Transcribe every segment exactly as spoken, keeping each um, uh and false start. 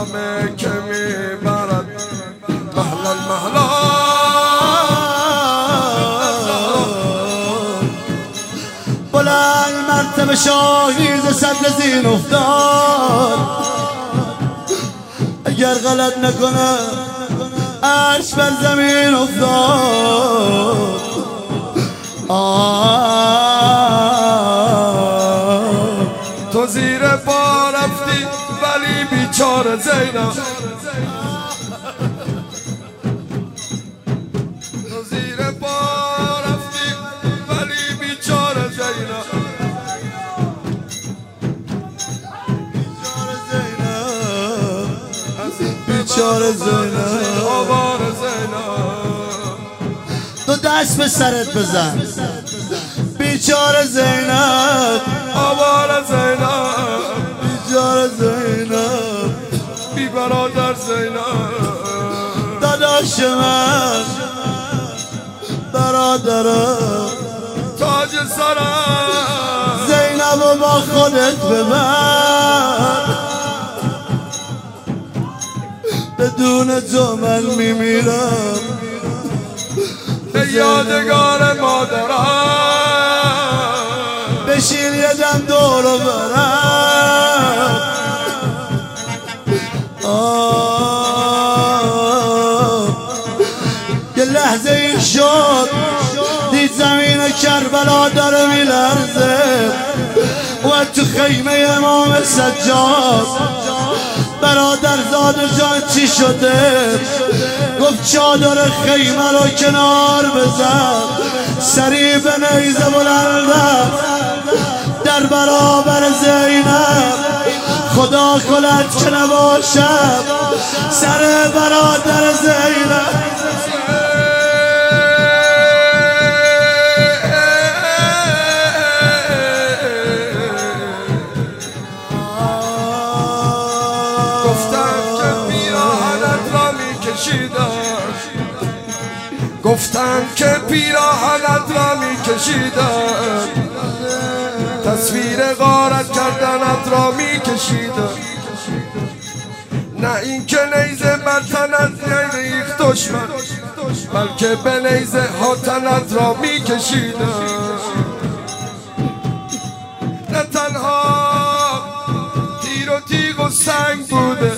نامه که میبرد مهلا مهلا بلند مرتبه شاهی ز صدر زین افتاد اگر غلط نکنه عرش بر زمین افتاد تو زیر پا رفتی ولی بیچاره زینب تو زیر پا رفتی ولی بیچاره زینب بیچاره زینب آوار زینب تو دست به سرت بزن بیچاره زینب آوار زینب بیچاره زینب بی برادر زینب داداش من برادرم تاج سرم زینب با خودت ببر بدون تو من میمیرم به یادگار مادرم بشین یه دم دورو برم یه لحظه این شد دید زمین کربلا داره میلرزه و تو خیمه امام سجاد برادر زاد جان چی شده گفت چادر خیمه رو کنار بزن سریع به نیزه بلندم در برابر زینب خدا کند که نباشم سر برادر زینب گفتن که پیراهنت را میکشیدن تصویر غارت کردنت را میکشیدن نه اینکه نیزه بر تنت نیریخت دشمن بلکه به نیزه ها تنت را میکشیدن نه تنها تیر و تیغ و سنگ بوده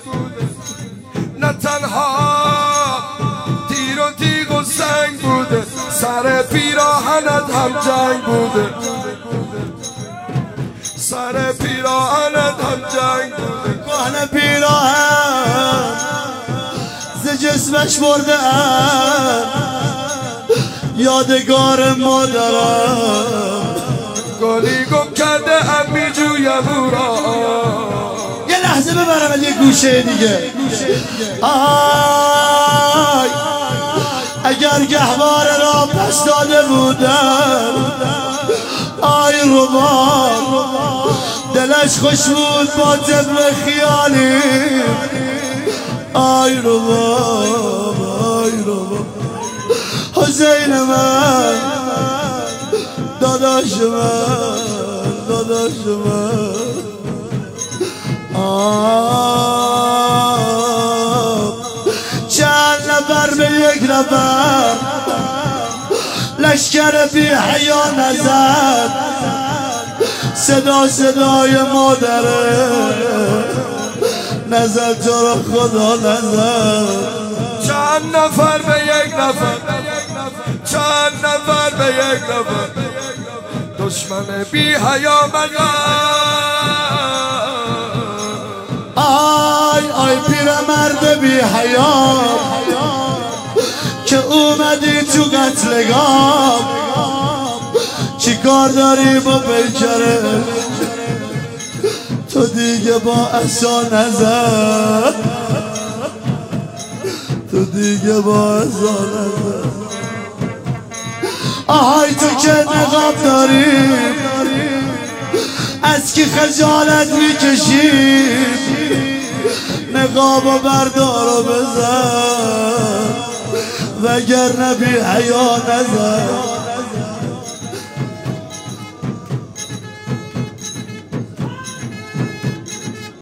نه تنها سنگ بوده سر پیراهنت هم جنگ بوده سر پیراهنت هم جنگ بوده کهنه پیراهن ز جسمش برده ام یادگار مادرم گلی گم کرده ام میجویم او را یه لحظه ببرم یه گوشه دیگه آی اگر گهواره را پس داده بودم آی رباب دلش خوش بود با طبل خیالی آی رباب آی رباب حسین من داداش من داداش من چند نفر به یک نفر لشکر بی حیا نزد صدا صدای مادره نزد تو را خدا نزد چند نفر به یک نفر چند نفر به یک نفر دشمن بی حیا مزد آی آی پیرمرد بی حیا که اومدی تو قتلگاه چی کار داری با پیکره تو دیگه با عصا نزد تو دیگه با عصا نزد آهای تو که نقاب داری از کی خجالت میکشی نقاب و بردار و بزن وگر نبی حیا نزد